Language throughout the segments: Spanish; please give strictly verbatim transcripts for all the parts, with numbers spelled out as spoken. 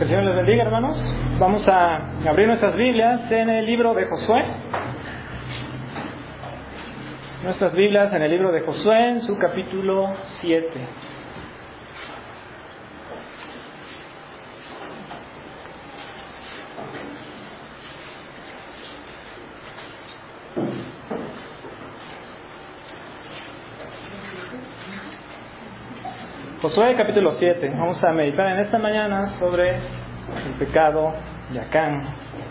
Que el Señor les bendiga, hermanos. Vamos a abrir nuestras Biblias en el libro de Josué. Nuestras Biblias en el libro de Josué, en su capítulo siete. Josué capítulo siete. Vamos a meditar en esta mañana sobre el pecado de Acán.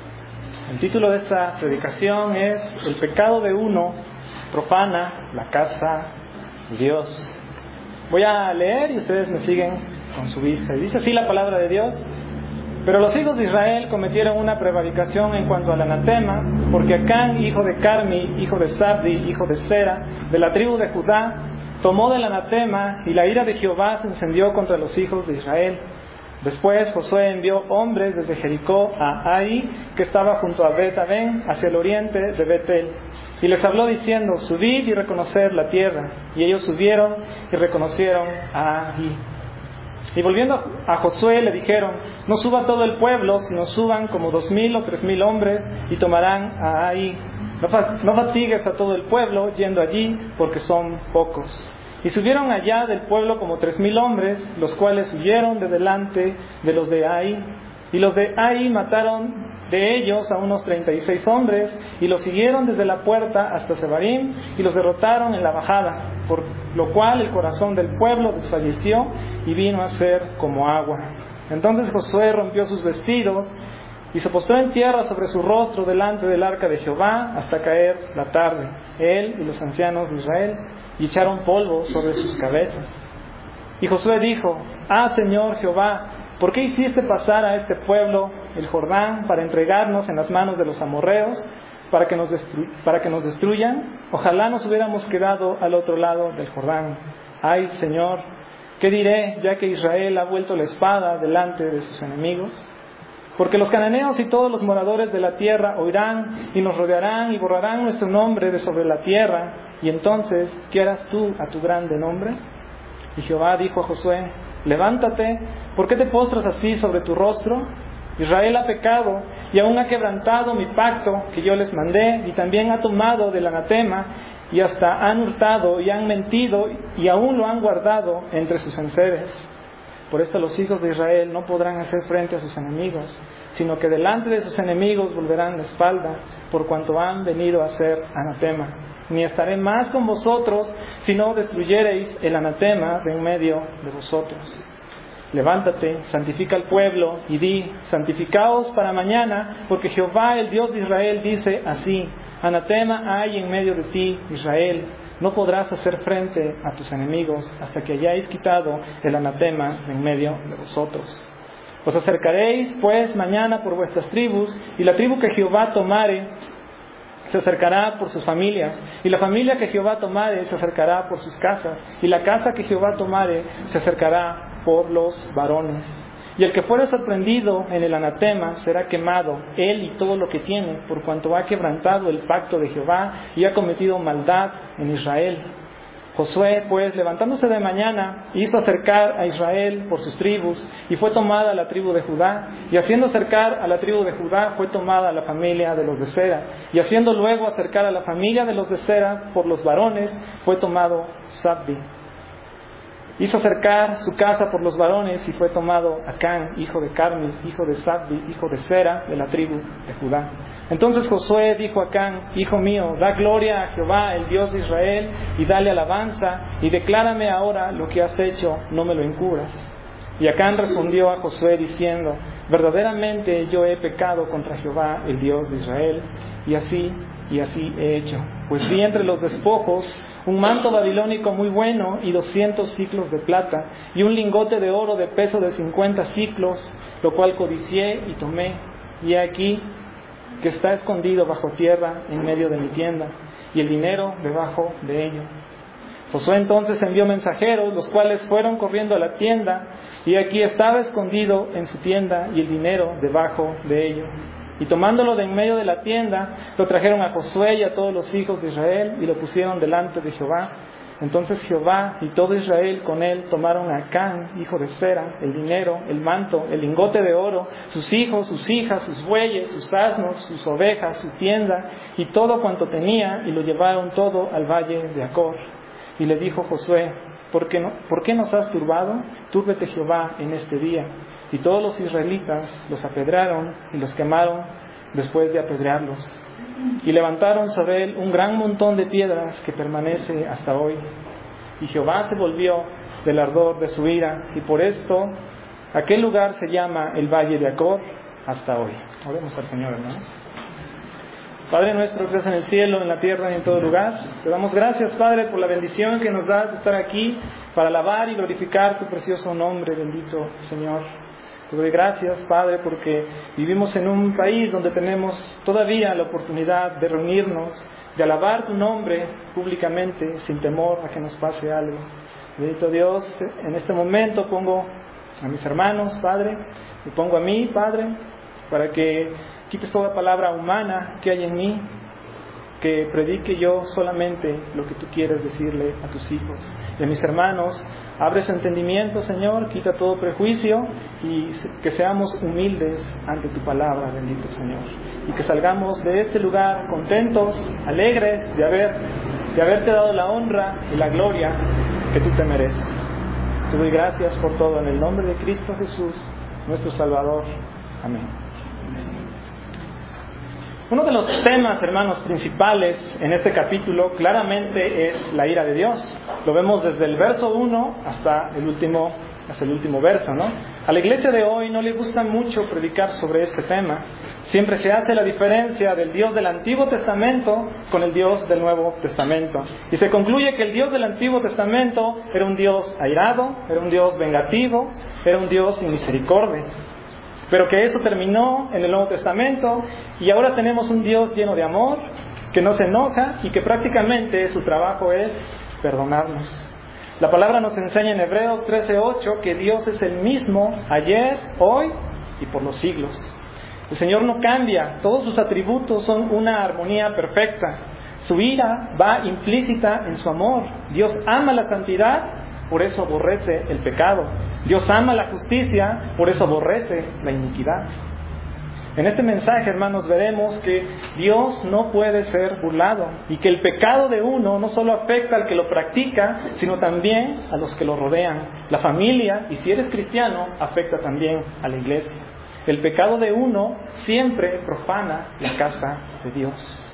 El título de esta predicación es El pecado de uno profana la casa de Dios. Voy a leer y ustedes me siguen con su vista. Y dice así la palabra de Dios: Pero los hijos de Israel cometieron una prevaricación en cuanto al anatema, porque Acán, hijo de Carmi, hijo de Sabdi, hijo de Sera, de la tribu de Judá, tomó del anatema, y la ira de Jehová se encendió contra los hijos de Israel. Después Josué envió hombres desde Jericó a Ai, que estaba junto a Bet-Aven, hacia el oriente de Betel, y les habló diciendo: Subid y reconoced la tierra. Y ellos subieron y reconocieron a Ai. Y volviendo a Josué le dijeron: No suba todo el pueblo, sino suban como dos mil o tres mil hombres, y tomarán a Ai. No fatigues a todo el pueblo yendo allí, porque son pocos. Y subieron allá del pueblo como tres mil hombres, los cuales huyeron de delante de los de Ai. Y los de Ai mataron de ellos a unos treinta y seis hombres, y los siguieron desde la puerta hasta Sebarim, y los derrotaron en la bajada, por lo cual el corazón del pueblo desfalleció y vino a ser como agua. Entonces Josué rompió sus vestidos y se postró en tierra sobre su rostro delante del arca de Jehová hasta caer la tarde, él y los ancianos de Israel, y echaron polvo sobre sus cabezas. Y Josué dijo: Ah, Señor Jehová, ¿por qué hiciste pasar a este pueblo el Jordán para entregarnos en las manos de los amorreos, para que nos destru- para que nos destruyan? Ojalá nos hubiéramos quedado al otro lado del Jordán. Ay, Señor, ¿qué diré, ya que Israel ha vuelto la espada delante de sus enemigos? Porque los cananeos y todos los moradores de la tierra oirán y nos rodearán y borrarán nuestro nombre de sobre la tierra. Y entonces, ¿qué harás tú a tu grande nombre? Y Jehová dijo a Josué: Levántate, ¿por qué te postras así sobre tu rostro? Israel ha pecado y aún ha quebrantado mi pacto que yo les mandé, y también ha tomado del anatema, y hasta han hurtado y han mentido, y aún lo han guardado entre sus enseres. Por esto los hijos de Israel no podrán hacer frente a sus enemigos, sino que delante de sus enemigos volverán la espalda, por cuanto han venido a hacer anatema. Ni estaré más con vosotros, si no destruyereis el anatema de en medio de vosotros. Levántate, santifica al pueblo, y di: santificaos para mañana, porque Jehová, el Dios de Israel, dice así: anatema hay en medio de ti, Israel. No podrás hacer frente a tus enemigos hasta que hayáis quitado el anatema de en medio de vosotros. Os acercaréis pues mañana por vuestras tribus, y la tribu que Jehová tomare se acercará por sus familias, y la familia que Jehová tomare se acercará por sus casas, y la casa que Jehová tomare se acercará por los varones. Y el que fuere sorprendido en el anatema será quemado, él y todo lo que tiene, por cuanto ha quebrantado el pacto de Jehová y ha cometido maldad en Israel. Josué, pues, levantándose de mañana, hizo acercar a Israel por sus tribus, y fue tomada la tribu de Judá, y haciendo acercar a la tribu de Judá, fue tomada la familia de los de Sera, y haciendo luego acercar a la familia de los de Sera por los varones, fue tomado Sabdi. Hizo acercar su casa por los varones, y fue tomado Acán, hijo de Carmi, hijo de Sabdi, hijo de Sera, de la tribu de Judá. Entonces Josué dijo a Acán: Hijo mío, da gloria a Jehová, el Dios de Israel, y dale alabanza, y declárame ahora lo que has hecho, no me lo encubras. Y Acán respondió a Josué diciendo: Verdaderamente yo he pecado contra Jehová, el Dios de Israel, y así y así he hecho. Pues vi entre los despojos un manto babilónico muy bueno y doscientos siclos de plata, y un lingote de oro de peso de cincuenta siclos, lo cual codicié y tomé. Y he aquí que está escondido bajo tierra en medio de mi tienda, y el dinero debajo de ello. Josué entonces envió mensajeros, los cuales fueron corriendo a la tienda, y aquí estaba escondido en su tienda, y el dinero debajo de ello. Y tomándolo de en medio de la tienda, lo trajeron a Josué y a todos los hijos de Israel, y lo pusieron delante de Jehová. Entonces Jehová y todo Israel con él tomaron a Acán, hijo de Zera, el dinero, el manto, el lingote de oro, sus hijos, sus hijas, sus bueyes, sus asnos, sus ovejas, su tienda y todo cuanto tenía, y lo llevaron todo al valle de Acor. Y le dijo Josué: ¿Por qué, no, ¿Por qué nos has turbado? Túrbete Jehová en este día. Y todos los israelitas los apedrearon y los quemaron después de apedrearlos. Y levantaron sobre él un gran montón de piedras que permanece hasta hoy. Y Jehová se volvió del ardor de su ira, y por esto aquel lugar se llama el Valle de Acor hasta hoy. Oremos al Señor, hermanos. Padre nuestro que estás en el cielo, en la tierra y en todo lugar, te damos gracias, Padre, por la bendición que nos das de estar aquí para alabar y glorificar tu precioso nombre, bendito Señor. Te doy gracias, Padre, porque vivimos en un país donde tenemos todavía la oportunidad de reunirnos, de alabar tu nombre públicamente, sin temor a que nos pase algo. Bendito Dios, en este momento pongo a mis hermanos, Padre, y pongo a mí, Padre, para que quites toda palabra humana que hay en mí, que predique yo solamente lo que tú quieres decirle a tus hijos. Y a mis hermanos, abre su entendimiento, Señor, quita todo prejuicio y que seamos humildes ante tu palabra, bendito Señor. Y que salgamos de este lugar contentos, alegres de, haber, de haberte dado la honra y la gloria que tú te mereces. Te doy gracias por todo en el nombre de Cristo Jesús, nuestro Salvador. Amén. Uno de los temas, hermanos, principales en este capítulo claramente es la ira de Dios. Lo vemos desde el verso uno hasta el último, hasta el último verso, ¿no? A la iglesia de hoy no le gusta mucho predicar sobre este tema. Siempre se hace la diferencia del Dios del Antiguo Testamento con el Dios del Nuevo Testamento. Y se concluye que el Dios del Antiguo Testamento era un Dios airado, era un Dios vengativo, era un Dios sin misericordia. Pero que eso terminó en el Nuevo Testamento y ahora tenemos un Dios lleno de amor, que no se enoja y que prácticamente su trabajo es perdonarnos. La palabra nos enseña en Hebreos trece ocho que Dios es el mismo ayer, hoy y por los siglos. El Señor no cambia, todos sus atributos son una armonía perfecta. Su ira va implícita en su amor. Dios ama la santidad, por eso aborrece el pecado. Dios ama la justicia, por eso aborrece la iniquidad. En este mensaje, hermanos, veremos que Dios no puede ser burlado y que el pecado de uno no solo afecta al que lo practica, sino también a los que lo rodean. La familia, y si eres cristiano, afecta también a la iglesia. El pecado de uno siempre profana la casa de Dios.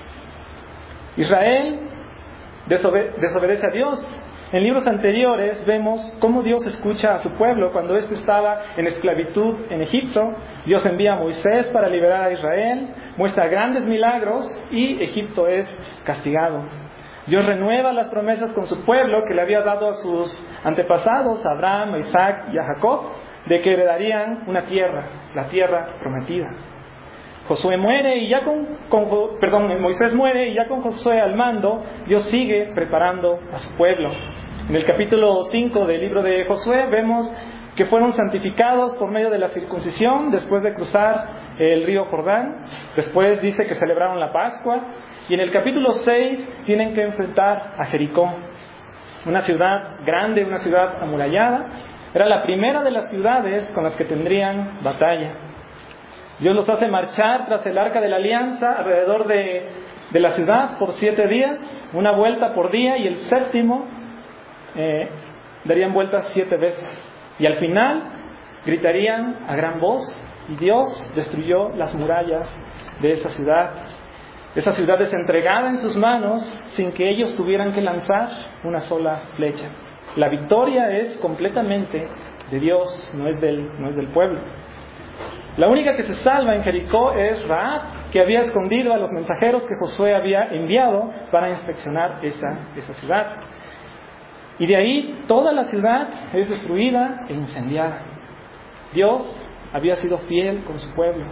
Israel desobe- desobedece a Dios. En libros anteriores vemos cómo Dios escucha a su pueblo cuando éste estaba en esclavitud en Egipto. Dios envía a Moisés para liberar a Israel, muestra grandes milagros y Egipto es castigado. Dios renueva las promesas con su pueblo que le había dado a sus antepasados, a Abraham, a Isaac y a Jacob, de que heredarían una tierra, la tierra prometida. Josué muere y ya con, con perdón, Moisés muere y ya con Josué al mando, Dios sigue preparando a su pueblo. En el capítulo cinco del libro de Josué vemos que fueron santificados por medio de la circuncisión después de cruzar el río Jordán. Después dice que celebraron la Pascua. Y en el capítulo seis tienen que enfrentar a Jericó, una ciudad grande, una ciudad amurallada. Era la primera de las ciudades con las que tendrían batalla. Dios los hace marchar tras el arca de la alianza alrededor de, de la ciudad por siete días, una vuelta por día, y el séptimo eh, darían vueltas siete veces. Y al final gritarían a gran voz y Dios destruyó las murallas de esa ciudad. Esa ciudad es entregada en sus manos sin que ellos tuvieran que lanzar una sola flecha. La victoria es completamente de Dios, no es del, no es del pueblo. La única que se salva en Jericó es Rahab, que había escondido a los mensajeros que Josué había enviado para inspeccionar esa, esa ciudad. Y de ahí toda la ciudad es destruida e incendiada. Dios había sido fiel con su pueblo.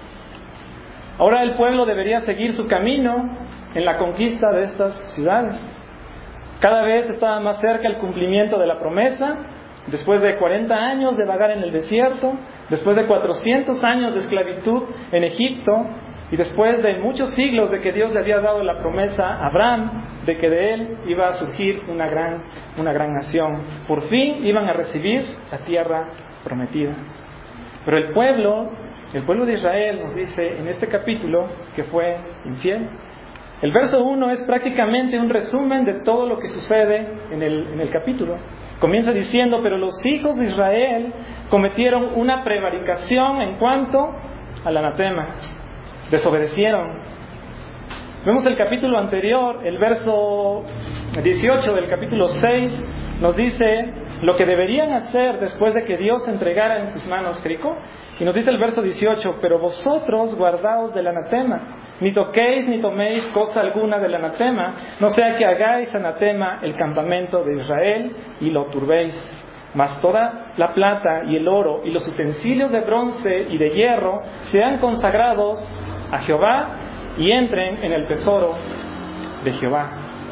Ahora el pueblo debería seguir su camino en la conquista de estas ciudades. Cada vez estaba más cerca el cumplimiento de la promesa. Después de cuarenta años de vagar en el desierto, después de cuatrocientos años de esclavitud en Egipto, Y después de muchos siglos de que Dios le había dado la promesa a Abraham de que de él iba a surgir una gran, una gran nación, por fin iban a recibir la tierra prometida. Pero el pueblo, el pueblo de Israel nos dice en este capítulo que fue infiel. El verso uno es prácticamente un resumen de todo lo que sucede en el, en el capítulo. Comienza diciendo: pero los hijos de Israel cometieron una prevaricación en cuanto al anatema. Desobedecieron. Vemos el capítulo anterior, el verso dieciocho del capítulo seis, nos dice lo que deberían hacer después de que Dios entregara en sus manos Jericó. Y nos dice el verso dieciocho: pero vosotros guardaos del anatema, ni toquéis ni toméis cosa alguna del anatema, no sea que hagáis anatema el campamento de Israel y lo turbéis. Mas toda la plata y el oro y los utensilios de bronce y de hierro sean consagrados a Jehová y entren en el tesoro de Jehová.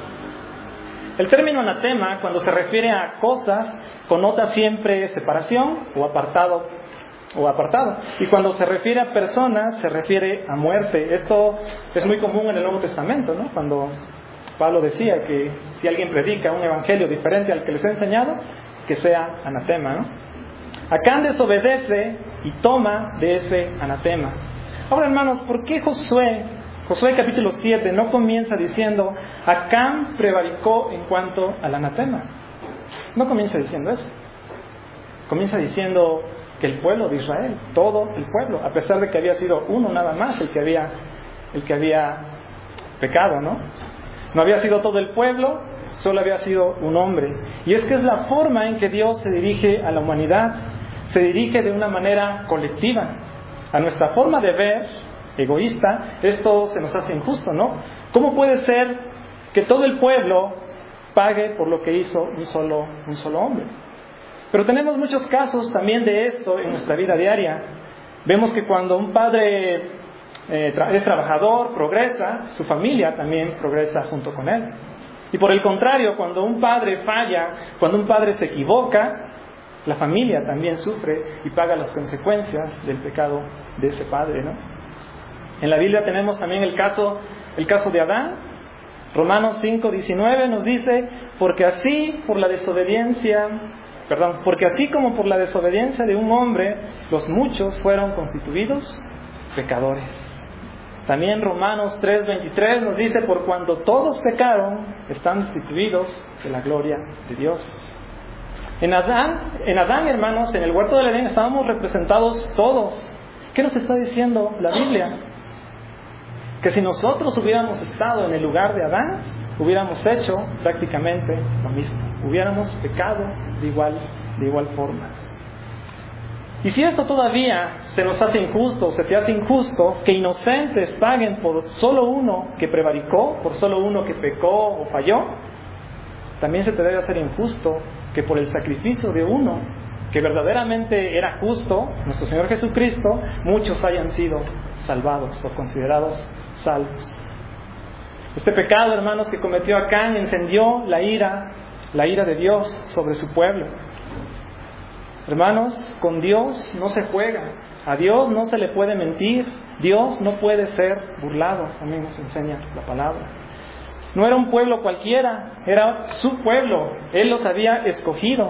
El término anatema, cuando se refiere a cosas, connota siempre separación o apartado, o apartado. Y cuando se refiere a personas, se refiere a muerte. Esto es muy común en el Nuevo Testamento, ¿no? Cuando Pablo decía que si alguien predica un evangelio diferente al que les he enseñado, que sea anatema, ¿no? Acán desobedece y toma de ese anatema. Ahora, hermanos, ¿por qué Josué, Josué capítulo siete, no comienza diciendo Acán prevaricó en cuanto al anatema? No comienza diciendo eso. Comienza diciendo que el pueblo de Israel, todo el pueblo, a pesar de que había sido uno nada más el que había, el que había pecado, ¿no? No había sido todo el pueblo, solo había sido un hombre. Y es que es la forma en que Dios se dirige a la humanidad. Se dirige de una manera colectiva. A nuestra forma de ver, egoísta, esto se nos hace injusto, ¿no? ¿Cómo puede ser que todo el pueblo pague por lo que hizo un solo, un solo hombre? Pero tenemos muchos casos también de esto en nuestra vida diaria. Vemos que cuando un padre eh, tra- es trabajador, progresa, su familia también progresa junto con él. Y por el contrario, cuando un padre falla, cuando un padre se equivoca, la familia también sufre y paga las consecuencias del pecado de ese padre, ¿no? En la Biblia tenemos también el caso, el caso de Adán. Romanos cinco diecinueve nos dice: porque así por la desobediencia, perdón, porque así como por la desobediencia de un hombre, los muchos fueron constituidos pecadores. También Romanos tres veintitrés nos dice: por cuanto todos pecaron, están destituidos de la gloria de Dios. En Adán, en Adán, hermanos, en el huerto del Edén estábamos representados todos. ¿Qué nos está diciendo la Biblia? Que si nosotros hubiéramos estado en el lugar de Adán, hubiéramos hecho prácticamente lo mismo. Hubiéramos pecado de igual, de igual forma. Y si esto todavía se nos hace injusto, se te hace injusto que inocentes paguen por solo uno que prevaricó, por solo uno que pecó o falló, también se te debe hacer injusto que por el sacrificio de uno que verdaderamente era justo, nuestro Señor Jesucristo, muchos hayan sido salvados o considerados salvos. Este pecado, hermanos, que cometió Acán encendió la ira, la ira de Dios sobre su pueblo. Hermanos, con Dios no se juega, a Dios no se le puede mentir, Dios no puede ser burlado, también nos enseña la palabra. No era un pueblo cualquiera, era su pueblo, Él los había escogido.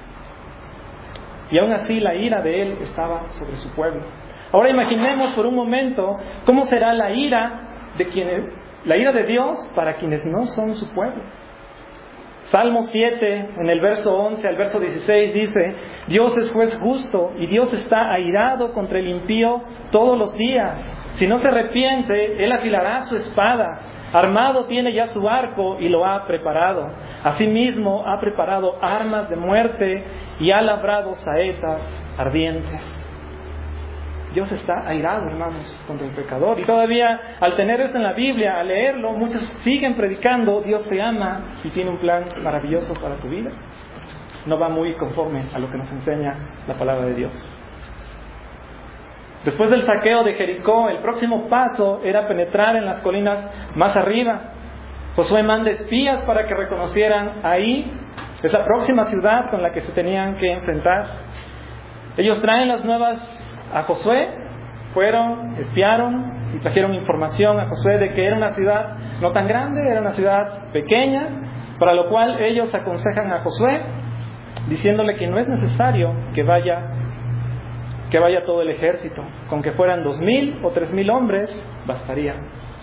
Y aún así la ira de Él estaba sobre su pueblo. Ahora imaginemos por un momento cómo será la ira de quienes, la ira de Dios para quienes no son su pueblo. Salmo siete, en el verso once al verso dieciséis dice: Dios es juez justo y Dios está airado contra el impío todos los días. Si no se arrepiente, Él afilará su espada. Armado tiene ya su arco y lo ha preparado. Asimismo ha preparado armas de muerte y ha labrado saetas ardientes. Dios está airado, hermanos, contra el pecador. Y todavía, al tener esto en la Biblia, al leerlo, muchos siguen predicando: Dios te ama y tiene un plan maravilloso para tu vida. No va muy conforme a lo que nos enseña la palabra de Dios. Después del saqueo de Jericó, el próximo paso era penetrar en las colinas más arriba. Josué manda espías para que reconocieran ahí, es la próxima ciudad con la que se tenían que enfrentar. Ellos traen las nuevas a Josué, fueron, espiaron, y trajeron información a Josué de que era una ciudad no tan grande, era una ciudad pequeña, para lo cual ellos aconsejan a Josué diciéndole que no es necesario que vaya que vaya todo el ejército, con que fueran dos mil o tres mil hombres bastaría.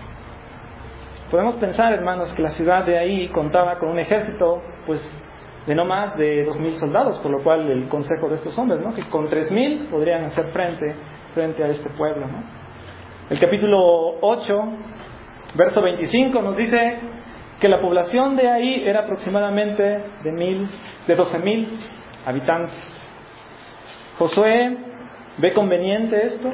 Podemos pensar, hermanos, que la ciudad de ahí contaba con un ejército pues de no más de dos mil soldados, por lo cual el consejo de estos hombres, ¿no?, que con tres mil podrían hacer frente frente a este pueblo, ¿no? El capítulo ocho, verso veinticinco nos dice que la población de ahí era aproximadamente de mil, de doce mil habitantes. Josué ve conveniente esto,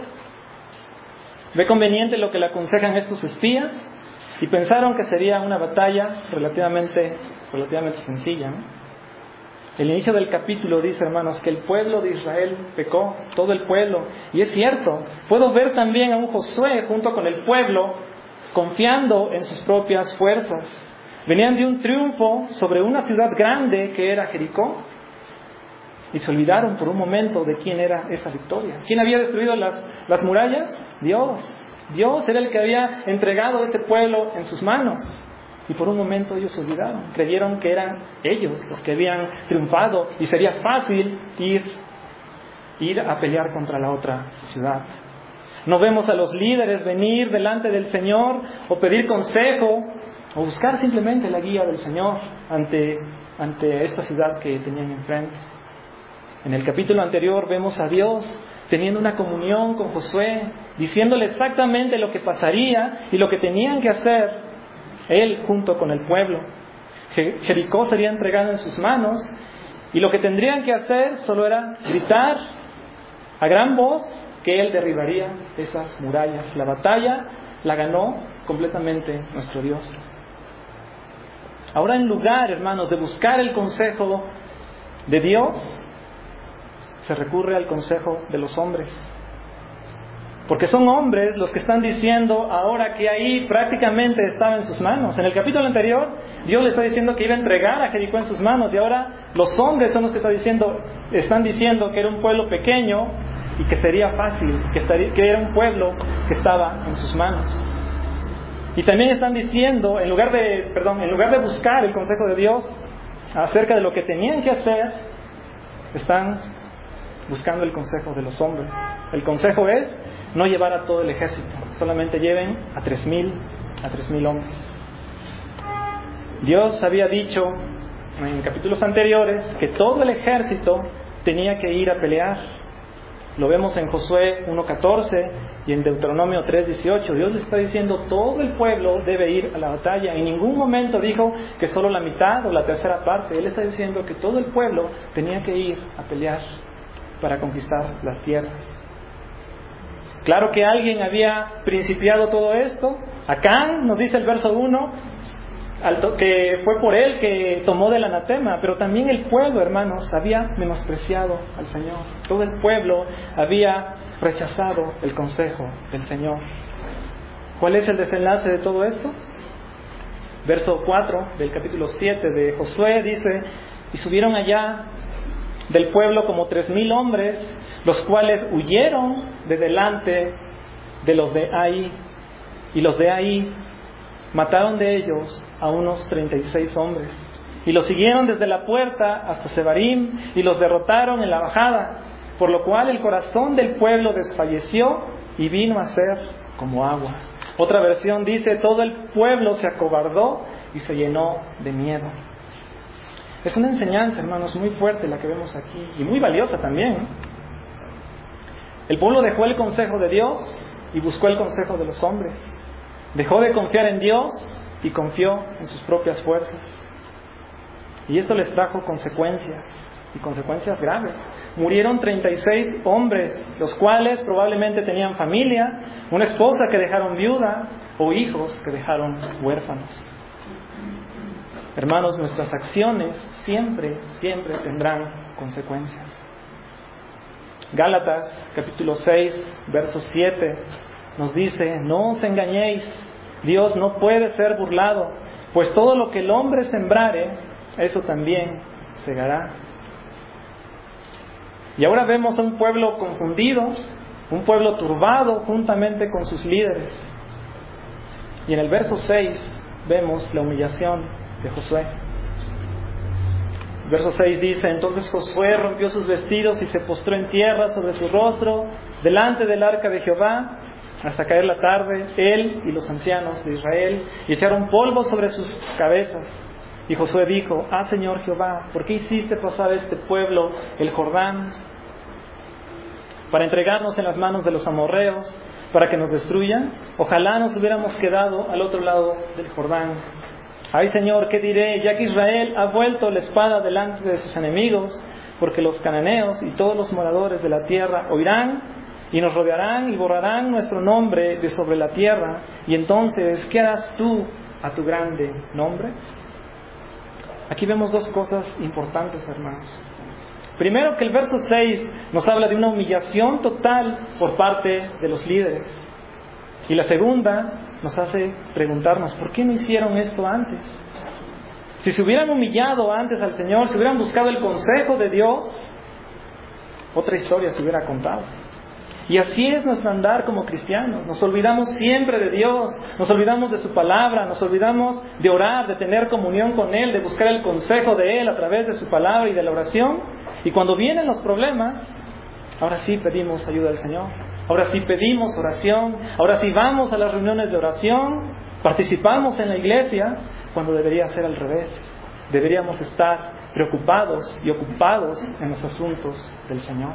ve conveniente lo que le aconsejan estos espías, y pensaron que sería una batalla relativamente, relativamente sencilla, ¿no? El inicio del capítulo dice, hermanos, que el pueblo de Israel pecó, todo el pueblo, y es cierto. Puedo ver también a un Josué junto con el pueblo confiando en sus propias fuerzas. Venían de un triunfo sobre una ciudad grande que era Jericó, y se olvidaron por un momento de quién era esa victoria. ¿Quién había destruido las, las murallas? Dios. Dios era el que había entregado ese pueblo en sus manos. Y por un momento ellos se olvidaron. Creyeron que eran ellos los que habían triunfado y sería fácil ir, ir a pelear contra la otra ciudad. No vemos a los líderes venir delante del Señor o pedir consejo o buscar simplemente la guía del Señor ante, ante esta ciudad que tenían enfrente. En el capítulo anterior vemos a Dios teniendo una comunión con Josué, diciéndole exactamente lo que pasaría y lo que tenían que hacer él junto con el pueblo. Jericó sería entregado en sus manos, y lo que tendrían que hacer solo era gritar a gran voz que él derribaría esas murallas. La batalla la ganó completamente nuestro Dios. Ahora, en lugar, hermanos, de buscar el consejo de Dios, se recurre al consejo de los hombres. Porque son hombres los que están diciendo ahora que ahí prácticamente estaba en sus manos. En el capítulo anterior, Dios le está diciendo que iba a entregar a Jericó en sus manos, y ahora los hombres son los que están diciendo, están diciendo que era un pueblo pequeño y que sería fácil, que, estaría, que era un pueblo que estaba en sus manos. Y también están diciendo, en lugar de, perdón, en lugar de buscar el consejo de Dios acerca de lo que tenían que hacer, están buscando el consejo de los hombres. El consejo es no llevar a todo el ejército, solamente lleven a tres mil, a tres mil hombres. Dios había dicho en capítulos anteriores que todo el ejército tenía que ir a pelear. Lo vemos en Josué uno catorce y en Deuteronomio tres dieciocho. Dios le está diciendo todo el pueblo debe ir a la batalla. En ningún momento dijo que solo la mitad o la tercera parte. Él está diciendo que todo el pueblo tenía que ir a pelear para conquistar las tierras. Claro que alguien había principiado todo esto. Acán, nos dice el verso uno, que fue por él que tomó del anatema, pero también el pueblo, hermanos, había menospreciado al Señor. Todo el pueblo había rechazado el consejo del Señor. ¿Cuál es el desenlace de todo esto? Verso cuatro del capítulo siete de Josué dice: y subieron allá del pueblo como tres mil hombres, los cuales huyeron de delante de los de Ai, y los de Ai mataron de ellos a unos treinta y seis hombres, y los siguieron desde la puerta hasta Sebarim, y los derrotaron en la bajada, por lo cual el corazón del pueblo desfalleció y vino a ser como agua. Otra versión dice: todo el pueblo se acobardó y se llenó de miedo. Es una enseñanza, hermanos, muy fuerte la que vemos aquí, y muy valiosa también. El pueblo dejó el consejo de Dios y buscó el consejo de los hombres. Dejó de confiar en Dios y confió en sus propias fuerzas. Y esto les trajo consecuencias, y consecuencias graves. Murieron treinta y seis hombres, los cuales probablemente tenían familia, una esposa que dejaron viuda o hijos que dejaron huérfanos. Hermanos, nuestras acciones siempre, siempre tendrán consecuencias. Gálatas, capítulo seis, verso siete, nos dice: no os engañéis, Dios no puede ser burlado, pues todo lo que el hombre sembrare, eso también segará. Y ahora vemos a un pueblo confundido, un pueblo turbado juntamente con sus líderes. Y en el verso seis vemos la humillación de Josué. El verso seis dice: entonces Josué rompió sus vestidos y se postró en tierra sobre su rostro delante del arca de Jehová hasta caer la tarde, él y los ancianos de Israel, y echaron polvo sobre sus cabezas. Y Josué dijo: ah, Señor Jehová, ¿por qué hiciste pasar este pueblo el Jordán para entregarnos en las manos de los amorreos, para que nos destruyan? Ojalá nos hubiéramos quedado al otro lado del Jordán. Ay, Señor, ¿qué diré? Ya que Israel ha vuelto la espada delante de sus enemigos, porque los cananeos y todos los moradores de la tierra oirán y nos rodearán y borrarán nuestro nombre de sobre la tierra. Y entonces, ¿qué harás tú a tu grande nombre? Aquí vemos dos cosas importantes, hermanos. Primero, que el verso seis nos habla de una humillación total por parte de los líderes. Y la segunda nos hace preguntarnos: ¿por qué no hicieron esto antes? Si se hubieran humillado antes al Señor, si hubieran buscado el consejo de Dios, otra historia se hubiera contado. Y así es nuestro andar como cristianos. Nos olvidamos siempre de Dios, nos olvidamos de su palabra, nos olvidamos de orar, de tener comunión con Él, de buscar el consejo de Él a través de su palabra y de la oración. Y cuando vienen los problemas, ahora sí pedimos ayuda del Señor. Ahora sí pedimos oración, ahora sí vamos a las reuniones de oración, participamos en la iglesia, cuando debería ser al revés. Deberíamos estar preocupados y ocupados en los asuntos del Señor.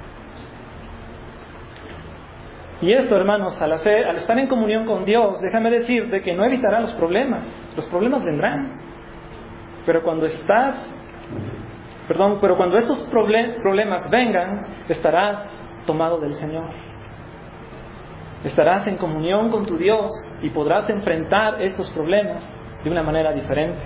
Y esto, hermanos, al, hacer, al estar en comunión con Dios, déjame decirte que no evitará los problemas. Los problemas vendrán. Pero cuando estás, perdón, pero cuando estos problemas vengan, estarás tomado del Señor. Estarás en comunión con tu Dios y podrás enfrentar estos problemas de una manera diferente.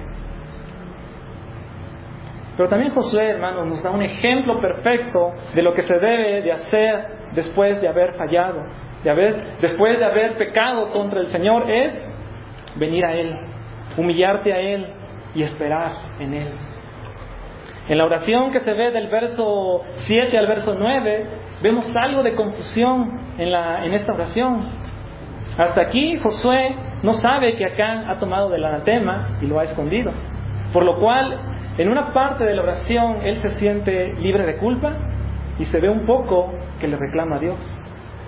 Pero también Josué, hermanos, nos da un ejemplo perfecto de lo que se debe de hacer después de haber fallado, de haber, después de haber pecado contra el Señor, es venir a Él, humillarte a Él y esperar en Él. En la oración que se ve del verso siete al verso nueve, vemos algo de confusión en, la, en esta oración. Hasta aquí Josué no sabe que Acán ha tomado del anatema y lo ha escondido, por lo cual en una parte de la oración él se siente libre de culpa y se ve un poco que le reclama a Dios.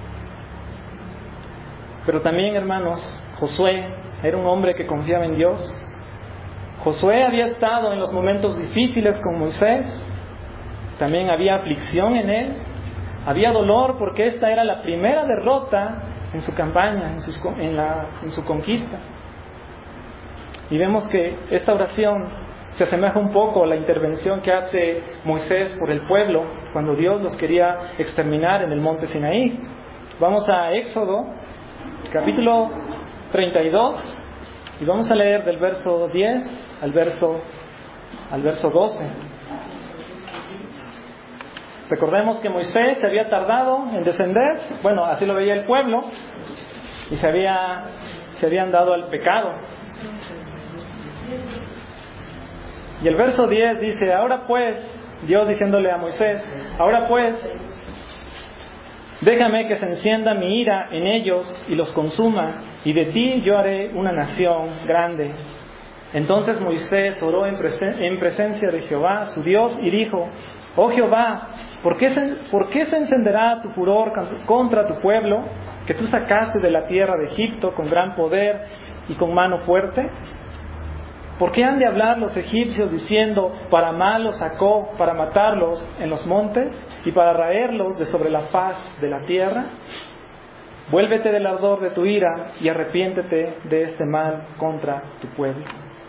Pero también, hermanos, Josué era un hombre que confiaba en Dios. Josué había estado en los momentos difíciles con Moisés. También había aflicción en él. Había dolor porque esta era la primera derrota en su campaña, en, sus, en, la, en su conquista. Y vemos que esta oración se asemeja un poco a la intervención que hace Moisés por el pueblo cuando Dios los quería exterminar en el monte Sinaí. Vamos a Éxodo, capítulo treinta y dos, y vamos a leer del verso diez al verso, al verso doce. Recordemos que Moisés se había tardado en descender, bueno, así lo veía el pueblo, y se, había, se habían dado al pecado. Y el verso diez dice: ahora pues, Dios diciéndole a Moisés, ahora pues, déjame que se encienda mi ira en ellos y los consuma, y de ti yo haré una nación grande. Entonces Moisés oró en, presen- en presencia de Jehová, su Dios, y dijo: oh Jehová, ¿por qué, se, ¿por qué se encenderá tu furor contra tu pueblo, que tú sacaste de la tierra de Egipto con gran poder y con mano fuerte? ¿Por qué han de hablar los egipcios diciendo: para mal los sacó, para matarlos en los montes y para raerlos de sobre la faz de la tierra? Vuélvete del ardor de tu ira y arrepiéntete de este mal contra tu pueblo.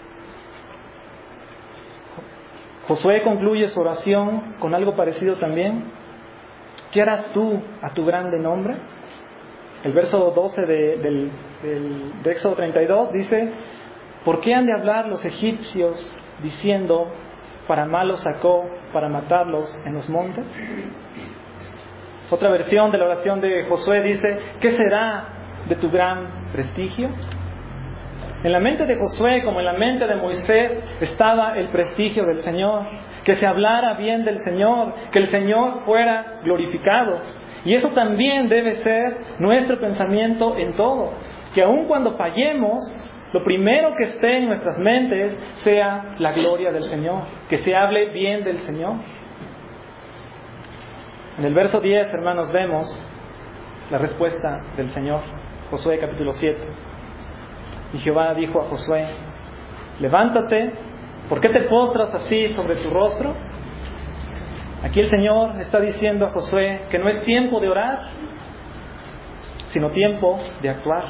Josué concluye su oración con algo parecido también. ¿Qué harás tú a tu grande nombre? El verso doce de, del, del, de Éxodo treinta y dos dice: ¿por qué han de hablar los egipcios diciendo: para mal los sacó, para matarlos en los montes? Otra versión de la oración de Josué dice: ¿qué será de tu gran prestigio? En la mente de Josué, como en la mente de Moisés, estaba el prestigio del Señor, que se hablara bien del Señor, que el Señor fuera glorificado. Y eso también debe ser nuestro pensamiento en todo. Que aun cuando fallemos, lo primero que esté en nuestras mentes sea la gloria del Señor. Que se hable bien del Señor. En el verso diez, hermanos, vemos la respuesta del Señor. Josué capítulo siete. Y Jehová dijo a Josué: levántate, ¿por qué te postras así sobre tu rostro? Aquí el Señor está diciendo a Josué que no es tiempo de orar, sino tiempo de actuar.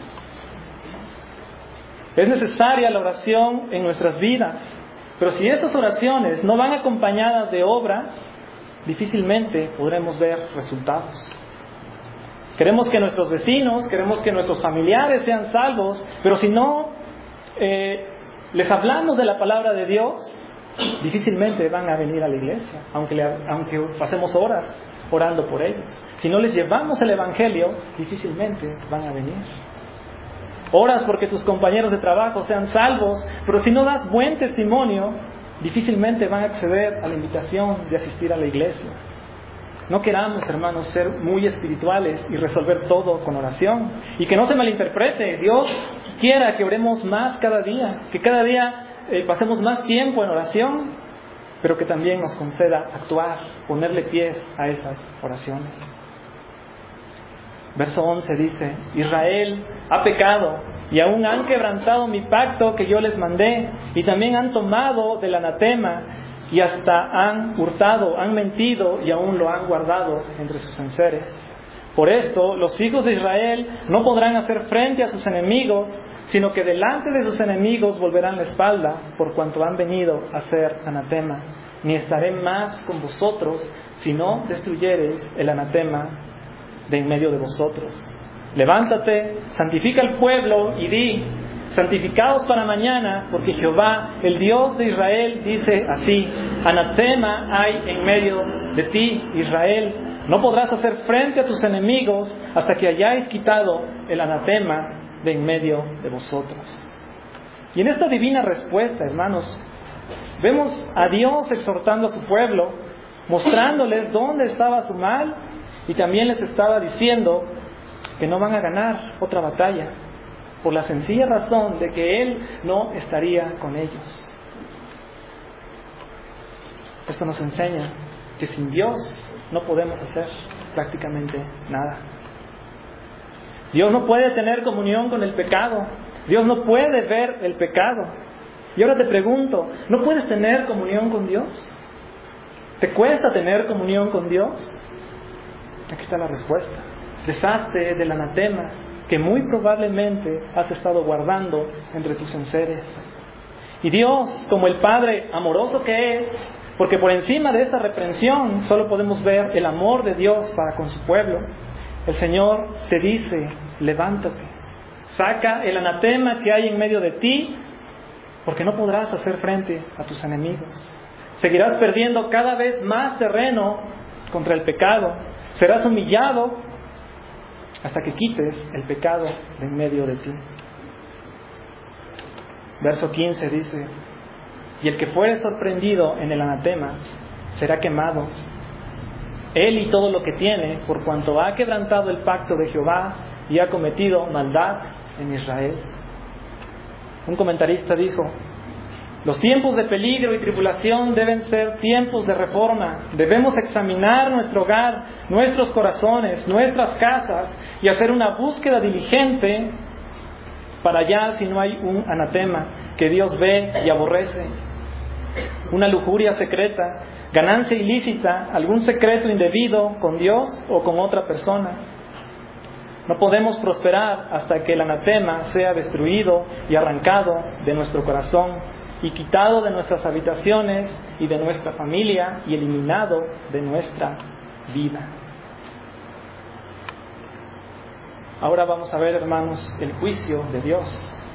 Es necesaria la oración en nuestras vidas, pero si estas oraciones no van acompañadas de obras, difícilmente podremos ver resultados. Queremos que nuestros vecinos, queremos que nuestros familiares sean salvos, pero si no eh, les hablamos de la palabra de Dios, difícilmente van a venir a la iglesia, aunque, le, aunque pasemos horas orando por ellos. Si no les llevamos el Evangelio, difícilmente van a venir. Oras porque tus compañeros de trabajo sean salvos, pero si no das buen testimonio, difícilmente van a acceder a la invitación de asistir a la iglesia. No queramos, hermanos, ser muy espirituales y resolver todo con oración. Y que no se malinterprete. Dios quiera que oremos más cada día, que cada día eh, pasemos más tiempo en oración, pero que también nos conceda actuar, ponerle pies a esas oraciones. Verso once dice: Israel ha pecado y aún han quebrantado mi pacto que yo les mandé, y también han tomado del anatema y hasta han hurtado, han mentido y aún lo han guardado entre sus enseres. Por esto los hijos de Israel no podrán hacer frente a sus enemigos, sino que delante de sus enemigos volverán la espalda, por cuanto han venido a ser anatema. Ni estaré más con vosotros, si no destruyereis el anatema de en medio de vosotros. Levántate, santifica al pueblo y di: santificaos para mañana, porque Jehová, el Dios de Israel, dice así: anatema hay en medio de ti, Israel. No podrás hacer frente a tus enemigos hasta que hayáis quitado el anatema de en medio de vosotros. Y en esta divina respuesta, hermanos, vemos a Dios exhortando a su pueblo, mostrándoles dónde estaba su mal, y también les estaba diciendo que no van a ganar otra batalla, por la sencilla razón de que Él no estaría con ellos. Esto nos enseña que sin Dios no podemos hacer prácticamente nada. Dios no puede tener comunión con el pecado. Dios no puede ver el pecado. Y ahora te pregunto, ¿no puedes tener comunión con Dios? ¿Te cuesta tener comunión con Dios? Aquí está la respuesta. Deshazte del anatema que muy probablemente has estado guardando entre tus enseres. Y Dios, como el Padre amoroso que es, porque por encima de esta reprensión solo podemos ver el amor de Dios para con su pueblo, el Señor te dice: levántate, saca el anatema que hay en medio de ti, porque no podrás hacer frente a tus enemigos. Seguirás perdiendo cada vez más terreno contra el pecado. Serás humillado hasta que quites el pecado de en medio de ti. Verso quince dice: y el que fuere sorprendido en el anatema será quemado, él y todo lo que tiene, por cuanto ha quebrantado el pacto de Jehová y ha cometido maldad en Israel. Un comentarista dijo: los tiempos de peligro y tribulación deben ser tiempos de reforma. Debemos examinar nuestro hogar, nuestros corazones, nuestras casas, y hacer una búsqueda diligente para hallar si no hay un anatema que Dios ve y aborrece. Una lujuria secreta, ganancia ilícita, algún secreto indebido con Dios o con otra persona. No podemos prosperar hasta que el anatema sea destruido y arrancado de nuestro corazón, y quitado de nuestras habitaciones y de nuestra familia, y eliminado de nuestra vida. Ahora vamos a ver, hermanos, el juicio de Dios.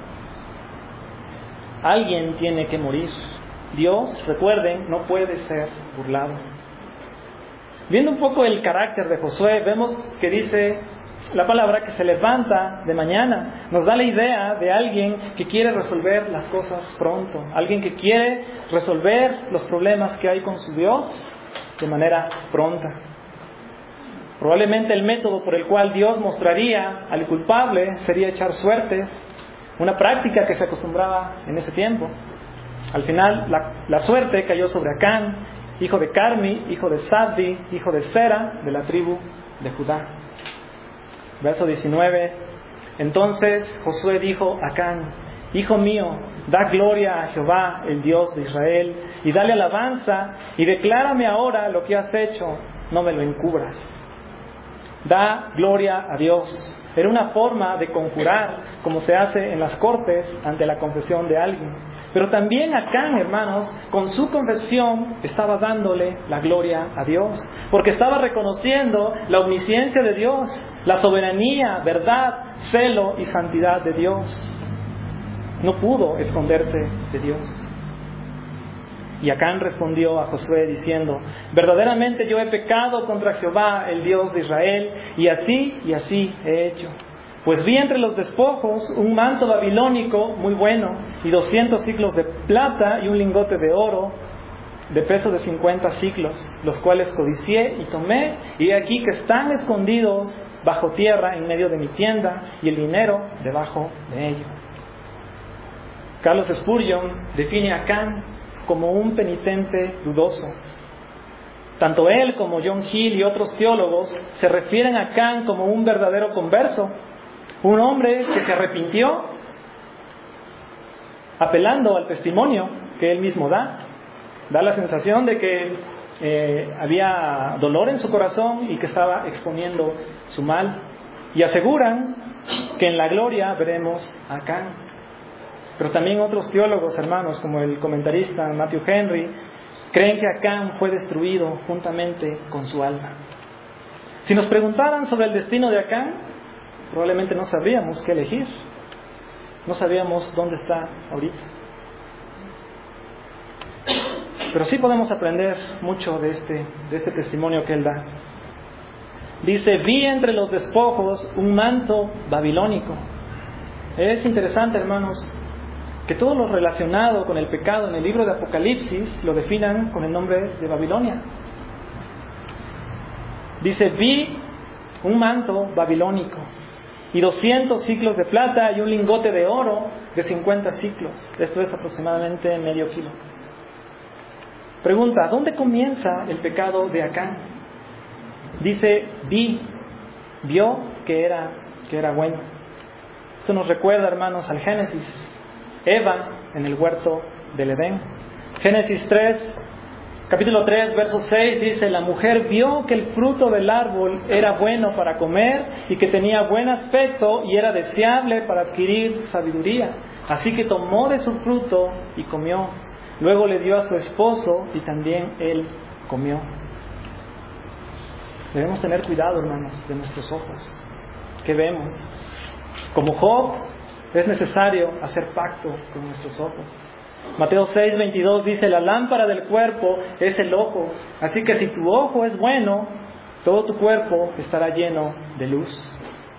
Alguien tiene que morir. Dios, recuerden, no puede ser burlado. Viendo un poco el carácter de Josué, vemos que dice la palabra que se levanta de mañana. Nos da la idea de alguien que quiere resolver las cosas pronto, alguien que quiere resolver los problemas que hay con su Dios de manera pronta. Probablemente el método por el cual Dios mostraría al culpable sería echar suertes, una práctica que se acostumbraba en ese tiempo. Al final, la, la suerte cayó sobre Acán, hijo de Carmi, hijo de Sabdi, hijo de Sera, de la tribu de Judá. Verso diecinueve. Entonces Josué dijo a Acán: hijo mío, da gloria a Jehová, el Dios de Israel, y dale alabanza, y declárame ahora lo que has hecho, no me lo encubras. Da gloria a Dios. Era una forma de conjurar, como se hace en las cortes ante la confesión de alguien. Pero también Acán, hermanos, con su confesión estaba dándole la gloria a Dios, porque estaba reconociendo la omnisciencia de Dios, la soberanía, verdad, celo y santidad de Dios. No pudo esconderse de Dios. Y Acán respondió a Josué diciendo: verdaderamente yo he pecado contra Jehová, el Dios de Israel, y así y así he hecho. Pues vi entre los despojos un manto babilónico muy bueno, y doscientos siclos de plata y un lingote de oro de peso de cincuenta siclos, los cuales codicié y tomé, y he aquí que están escondidos bajo tierra en medio de mi tienda, y el dinero debajo de ello. Carlos Spurgeon define a Acán como un penitente dudoso. Tanto él como John Hill y otros teólogos se refieren a Acán como un verdadero converso, un hombre que se arrepintió apelando al testimonio que él mismo da. Da la sensación de que eh, había dolor en su corazón y que estaba exponiendo su mal. Y aseguran que en la gloria veremos a Acán. Pero también otros teólogos, hermanos, como el comentarista Matthew Henry, creen que Acán fue destruido juntamente con su alma. Si nos preguntaran sobre el destino de Acán, probablemente no sabríamos qué elegir. No sabríamos dónde está ahorita. Pero sí podemos aprender mucho de este, de este testimonio que él da. Dice: vi entre los despojos un manto babilónico. Es interesante, hermanos, que todo lo relacionado con el pecado en el libro de Apocalipsis lo definan con el nombre de Babilonia. Dice: vi un manto babilónico y doscientos siclos de plata y un lingote de oro de cincuenta siclos. Esto es aproximadamente medio kilo. Pregunta: ¿dónde comienza el pecado de Acán? Dice: vi, vio que era, que era bueno. Esto nos recuerda, hermanos, al Génesis. Eva en el huerto del Edén. Génesis tres, capítulo tres, verso seis dice: la mujer vio que el fruto del árbol era bueno para comer y que tenía buen aspecto y era deseable para adquirir sabiduría. Así que tomó de su fruto y comió. Luego le dio a su esposo y también él comió. Debemos tener cuidado, hermanos, de nuestros ojos. ¿Qué vemos? Como Job, es necesario hacer pacto con nuestros ojos. Mateo seis, veintidós dice: la lámpara del cuerpo es el ojo. Así que si tu ojo es bueno, todo tu cuerpo estará lleno de luz.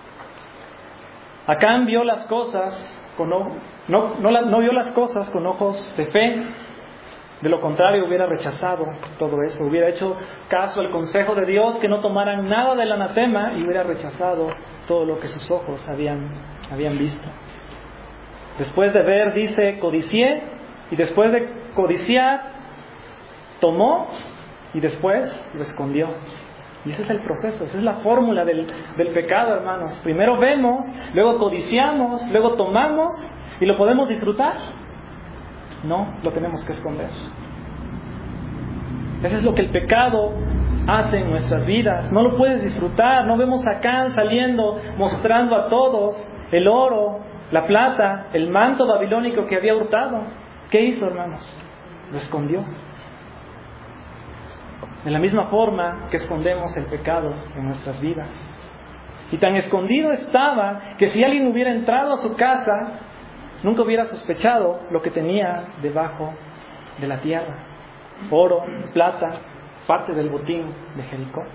Acán vio las cosas con ojo, no, no, no vio las cosas con ojos de fe. De lo contrario, hubiera rechazado todo eso. Hubiera hecho caso al consejo de Dios, que no tomaran nada del anatema, y hubiera rechazado todo lo que sus ojos habían, habían visto. Después de ver, dice: codicié, y después de codiciar, tomó, y después lo escondió. Y ese es el proceso, esa es la fórmula del, del pecado, hermanos. Primero vemos, luego codiciamos, luego tomamos, y lo podemos disfrutar. No, lo tenemos que esconder. Eso es lo que el pecado hace en nuestras vidas. No lo puedes disfrutar. No vemos a Acán saliendo, mostrando a todos el oro, la plata, el manto babilónico que había hurtado. ¿Qué hizo, hermanos? Lo escondió. De la misma forma que escondemos el pecado en nuestras vidas. Y tan escondido estaba que si alguien hubiera entrado a su casa, nunca hubiera sospechado lo que tenía debajo de la tierra. Oro, plata, parte del botín de Jericó.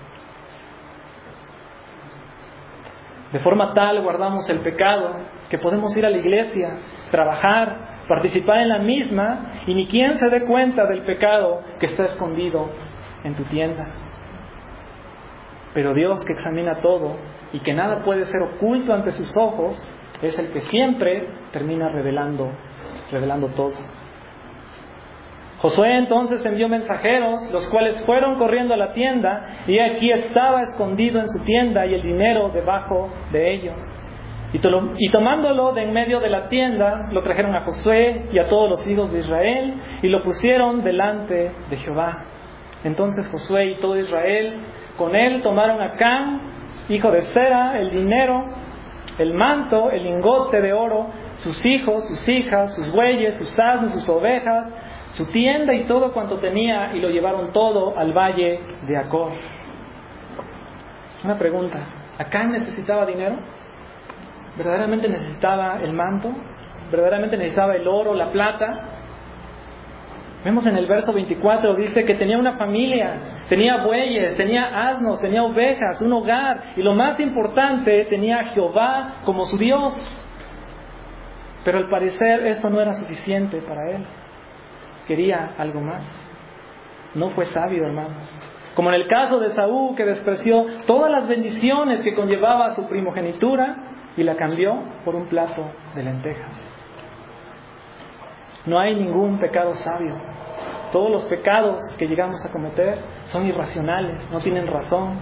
De forma tal guardamos el pecado que podemos ir a la iglesia, trabajar, participar en la misma, y ni quien se dé cuenta del pecado que está escondido en tu tienda. Pero Dios, que examina todo y que nada puede ser oculto ante sus ojos, es el que siempre termina revelando, revelando todo. Josué entonces envió mensajeros, los cuales fueron corriendo a la tienda, y aquí estaba escondido en su tienda y el dinero debajo de ello. Y, to- y tomándolo de en medio de la tienda, lo trajeron a Josué y a todos los hijos de Israel, y lo pusieron delante de Jehová. Entonces Josué y todo Israel con él tomaron a Acán, hijo de Zera, el dinero, el manto, el lingote de oro, sus hijos, sus hijas, sus bueyes, sus asnos, sus ovejas, su tienda y todo cuanto tenía, y lo llevaron todo al valle de Acor. Una pregunta: ¿Acán necesitaba dinero? ¿Verdaderamente necesitaba el manto? ¿Verdaderamente necesitaba el oro, la plata? Vemos en el verso veinticuatro, dice que tenía una familia, tenía bueyes, tenía asnos, tenía ovejas, un hogar, y lo más importante, tenía a Jehová como su Dios. Pero al parecer esto no era suficiente para él. Quería algo más. No fue sabio, hermanos. Como en el caso de Saúl, que despreció todas las bendiciones que conllevaba su primogenitura y la cambió por un plato de lentejas. No hay ningún pecado sabio. Todos los pecados que llegamos a cometer son irracionales, no tienen razón.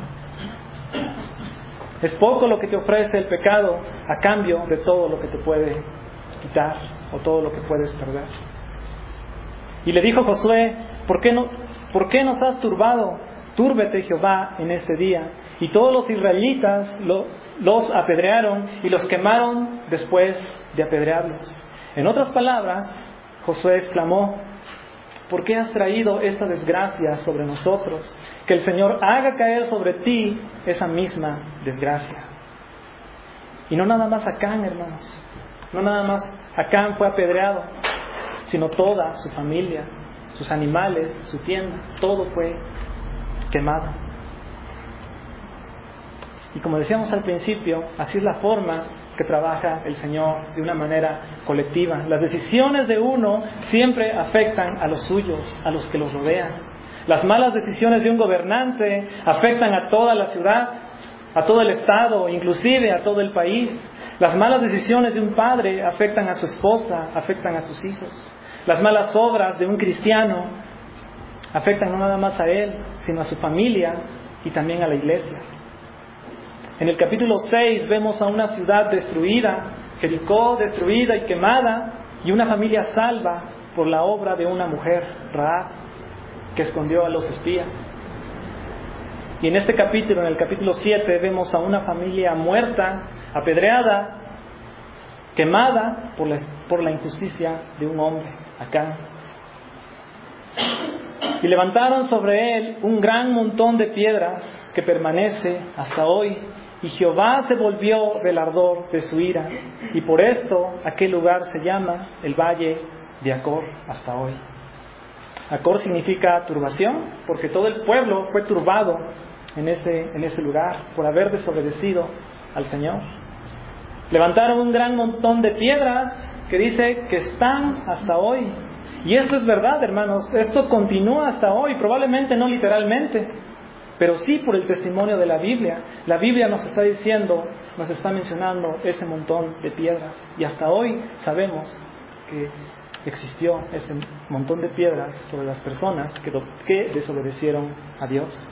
Es poco lo que te ofrece el pecado a cambio de todo lo que te puede quitar o todo lo que puedes perder. Y le dijo Josué: ¿por qué, no, ¿por qué nos has turbado? Túrbete Jehová en este día. Y todos los israelitas lo, los apedrearon y los quemaron después de apedrearlos. En otras palabras, Josué exclamó: ¿por qué has traído esta desgracia sobre nosotros? Que el Señor haga caer sobre ti esa misma desgracia. Y no nada más Acán, hermanos. No nada más Acán fue apedreado, sino toda su familia, sus animales, su tienda, todo fue quemado. Y como decíamos al principio, así es la forma que trabaja el Señor, de una manera colectiva. Las decisiones de uno siempre afectan a los suyos, a los que los rodean. Las malas decisiones de un gobernante afectan a toda la ciudad, a todo el estado, inclusive a todo el país. Las malas decisiones de un padre afectan a su esposa, afectan a sus hijos. Las malas obras de un cristiano afectan no nada más a él, sino a su familia y también a la iglesia. En el capítulo seis vemos a una ciudad destruida, Jericó destruida y quemada, y una familia salva por la obra de una mujer, Rahab, que escondió a los espías. Y en este capítulo, en el capítulo siete, vemos a una familia muerta, apedreada, quemada por la, por la injusticia de un hombre, Acán. Y levantaron sobre él un gran montón de piedras que permanece hasta hoy. Y Jehová se volvió del ardor de su ira, y por esto aquel lugar se llama el Valle de Acor hasta hoy. Acor significa turbación, porque todo el pueblo fue turbado en ese, en ese lugar por haber desobedecido al Señor. Levantaron un gran montón de piedras que dice que están hasta hoy. Y esto es verdad, hermanos, esto continúa hasta hoy, probablemente no literalmente, pero sí por el testimonio de la Biblia. La Biblia nos está diciendo, nos está mencionando ese montón de piedras. Y hasta hoy sabemos que existió ese montón de piedras sobre las personas que, que desobedecieron a Dios.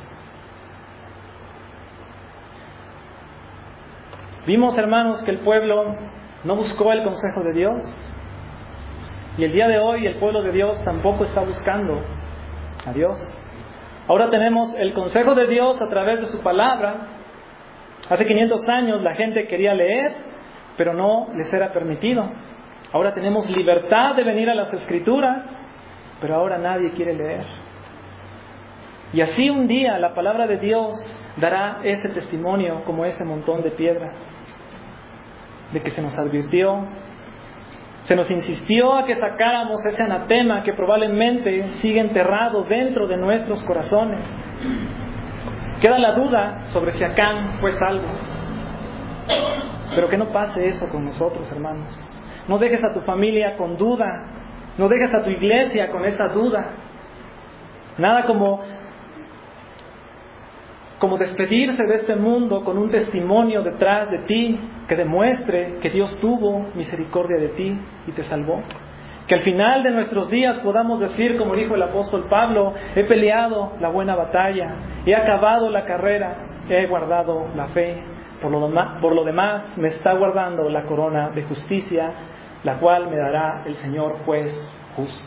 Vimos, hermanos, que el pueblo no buscó el consejo de Dios. Y el día de hoy el pueblo de Dios tampoco está buscando a Dios. Ahora tenemos el consejo de Dios a través de su palabra. Hace quinientos años la gente quería leer, pero no les era permitido. Ahora tenemos libertad de venir a las Escrituras, pero ahora nadie quiere leer. Y así un día la palabra de Dios dará ese testimonio como ese montón de piedras, de que se nos advirtió, se nos insistió a que sacáramos ese anatema que probablemente sigue enterrado dentro de nuestros corazones. Queda la duda sobre si Acán fue salvo. Pero que no pase eso con nosotros, hermanos. No dejes a tu familia con duda. No dejes a tu iglesia con esa duda. Nada como como despedirse de este mundo con un testimonio detrás de ti que demuestre que Dios tuvo misericordia de ti y te salvó. Que al final de nuestros días podamos decir, como dijo el apóstol Pablo, he peleado la buena batalla, he acabado la carrera, he guardado la fe. Por lo, demás, por lo demás me está guardando la corona de justicia, la cual me dará el Señor juez justo.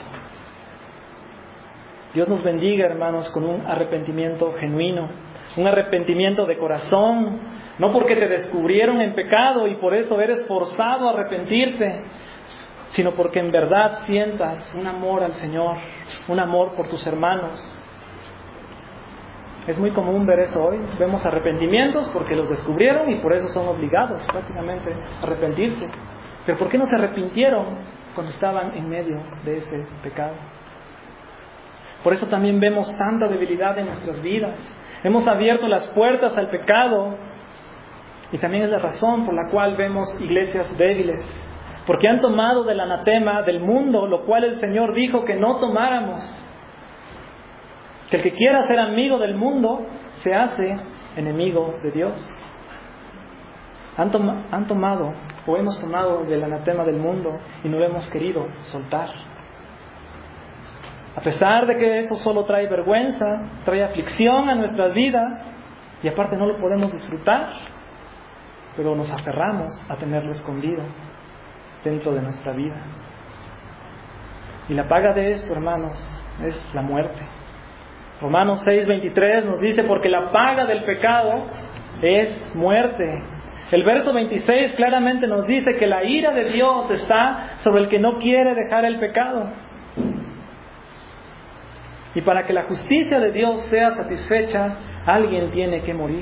Dios nos bendiga, hermanos, con un arrepentimiento genuino, un arrepentimiento de corazón, no porque te descubrieron en pecado y por eso eres forzado a arrepentirte, sino porque en verdad sientas un amor al Señor, un amor por tus hermanos. Es muy común ver eso hoy. Vemos arrepentimientos porque los descubrieron y por eso son obligados prácticamente a arrepentirse. Pero ¿por qué no se arrepintieron cuando estaban en medio de ese pecado? Por eso también vemos tanta debilidad en nuestras vidas. Hemos abierto las puertas al pecado y también es la razón por la cual vemos iglesias débiles. Porque han tomado del anatema del mundo, lo cual el Señor dijo que no tomáramos. Que el que quiera ser amigo del mundo se hace enemigo de Dios. Han, toma, han tomado o hemos tomado del anatema del mundo y no lo hemos querido soltar. A pesar de que eso solo trae vergüenza, trae aflicción a nuestras vidas y aparte no lo podemos disfrutar, pero nos aferramos a tenerlo escondido dentro de nuestra vida. Y la paga de esto, hermanos, es la muerte. Romanos seis veintitrés nos dice, porque la paga del pecado es muerte. El verso veintiséis claramente nos dice que la ira de Dios está sobre el que no quiere dejar el pecado. Y para que la justicia de Dios sea satisfecha, alguien tiene que morir.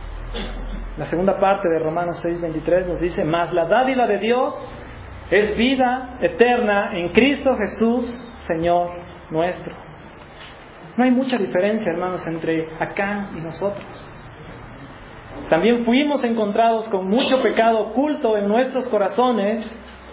La segunda parte de Romanos seis veintitrés nos dice, mas la dádiva de Dios es vida eterna en Cristo Jesús, Señor nuestro. No hay mucha diferencia, hermanos, entre Acán y nosotros. También fuimos encontrados con mucho pecado oculto en nuestros corazones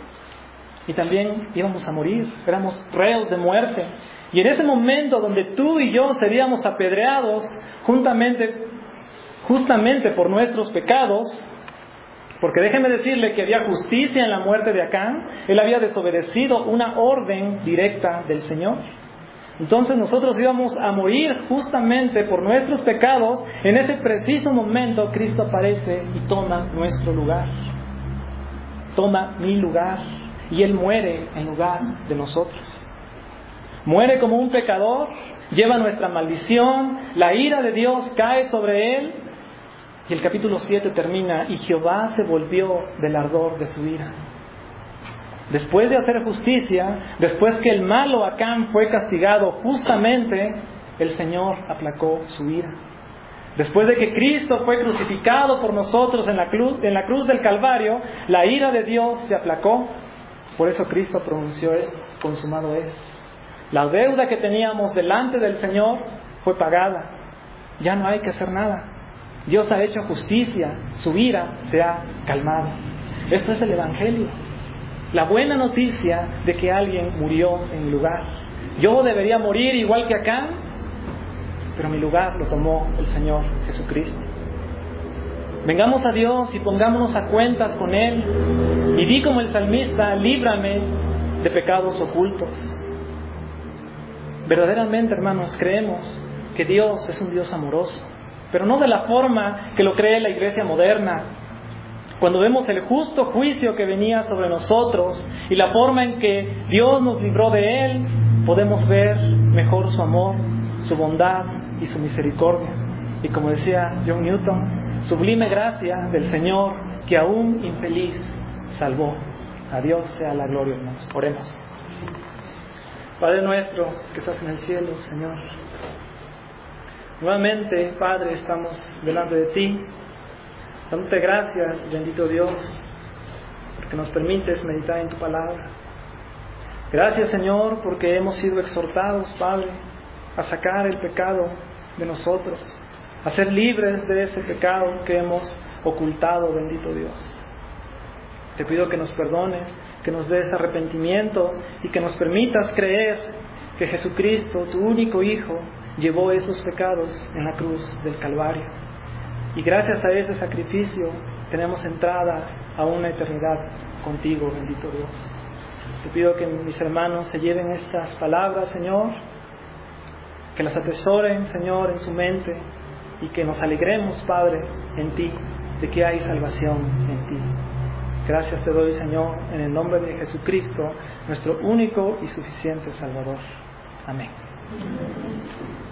y también íbamos a morir, éramos reos de muerte. Y en ese momento donde tú y yo seríamos apedreados juntamente, justamente por nuestros pecados, porque déjeme decirle que había justicia en la muerte de Acán, él había desobedecido una orden directa del Señor. Entonces nosotros íbamos a morir justamente por nuestros pecados. En ese preciso momento Cristo aparece y toma nuestro lugar, toma mi lugar, y Él muere en lugar de nosotros. Muere como un pecador, lleva nuestra maldición, la ira de Dios cae sobre Él. Y el capítulo siete termina, y Jehová se volvió del ardor de su ira. Después de hacer justicia, después que el malo Acán fue castigado justamente, el Señor aplacó su ira. Después de que Cristo fue crucificado por nosotros en la cruz, en la cruz del Calvario, la ira de Dios se aplacó. Por eso Cristo pronunció esto, consumado es. La deuda que teníamos delante del Señor fue pagada. Ya no hay que hacer nada. Dios ha hecho justicia, su ira se ha calmado. Esto es el Evangelio. La buena noticia de que alguien murió en mi lugar. Yo debería morir igual que Acán, pero mi lugar lo tomó el Señor Jesucristo. Vengamos a Dios y pongámonos a cuentas con Él. Y di como el salmista, líbrame de pecados ocultos. Verdaderamente, hermanos, creemos que Dios es un Dios amoroso, pero no de la forma que lo cree la iglesia moderna. Cuando vemos el justo juicio que venía sobre nosotros y la forma en que Dios nos libró de él, podemos ver mejor su amor, su bondad y su misericordia. Y como decía John Newton, sublime gracia del Señor que aún infeliz salvó. A Dios sea la gloria, hermanos. Oremos. Padre nuestro que estás en el cielo, Señor, nuevamente, Padre, estamos delante de ti, dándote gracias, bendito Dios, porque nos permites meditar en tu palabra. Gracias, Señor, porque hemos sido exhortados, Padre, a sacar el pecado de nosotros, a ser libres de ese pecado que hemos ocultado, bendito Dios. Te pido que nos perdones, que nos des arrepentimiento y que nos permitas creer que Jesucristo, tu único Hijo, llevó esos pecados en la cruz del Calvario. Y gracias a ese sacrificio tenemos entrada a una eternidad contigo, bendito Dios. Te pido que mis hermanos se lleven estas palabras, Señor, que las atesoren, Señor, en su mente, y que nos alegremos, Padre, en ti, de que hay salvación en ti. Gracias te doy, Señor, en el nombre de Jesucristo, nuestro único y suficiente Salvador. Amén.